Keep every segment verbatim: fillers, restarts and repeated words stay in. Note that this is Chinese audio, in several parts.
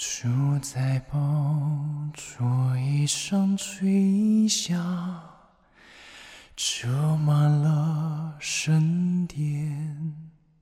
住在宝座椅上垂下，遮满了圣殿。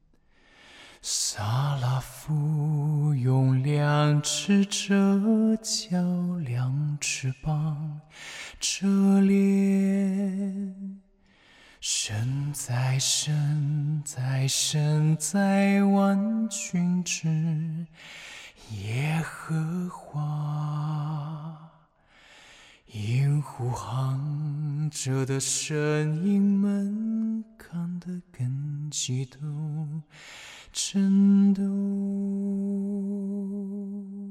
撒拉夫用两只遮角两翅膀遮脸。神在神在神在万军之耶和华，因呼喊着的声音们看得更激动，震动。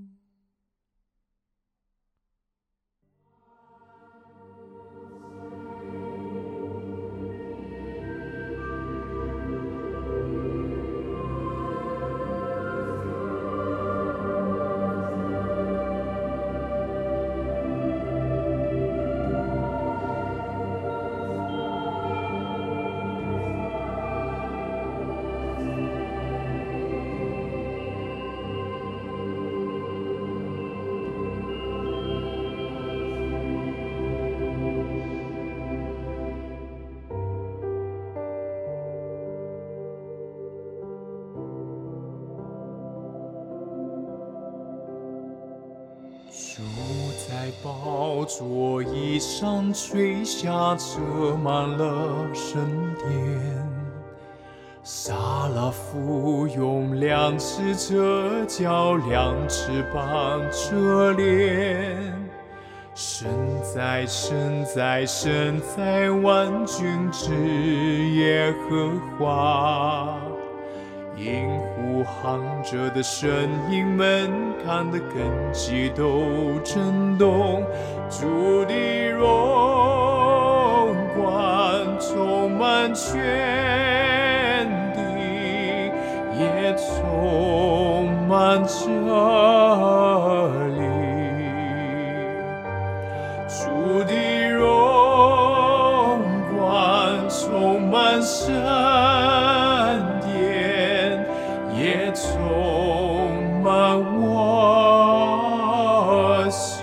住在宝座椅上垂下，遮满了圣殿。撒拉夫用两只遮角两翅膀遮脸。神在神在神在万军之耶和华，因呼喊着的声音们看得更激动，震动。主的荣光充满全地，也充满这里。主的荣光充满圣殿，也充满我心。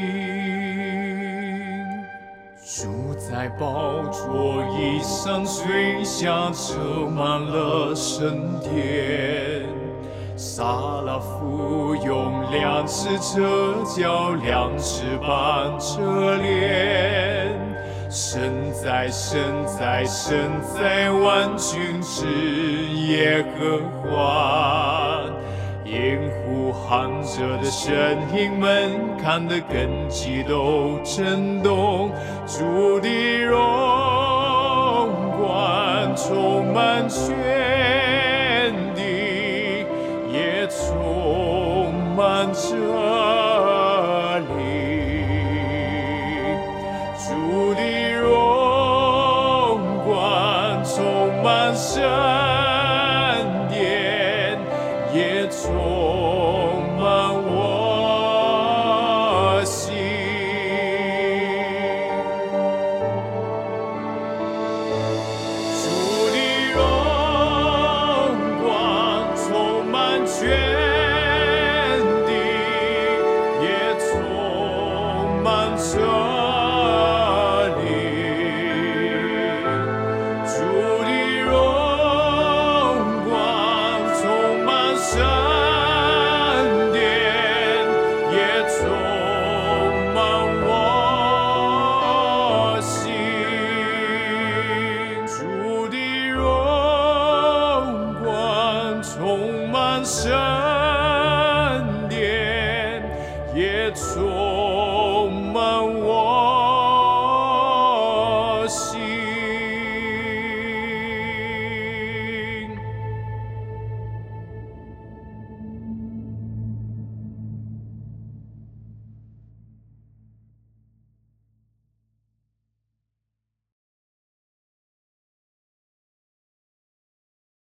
住在宝座椅上垂下，遮满了圣殿。撒拉夫用两只遮角两翅膀遮脸。神在神在神在万军之耶和华，因呼喊着的声音们看得更激动，震动。主的荣光充满全地，也充满这里。主的荣光充满圣殿，也充满我心。主的荣光充满全地，也充满这里。主的荣光充满圣殿，也充满我心。主的荣光充满圣殿，也充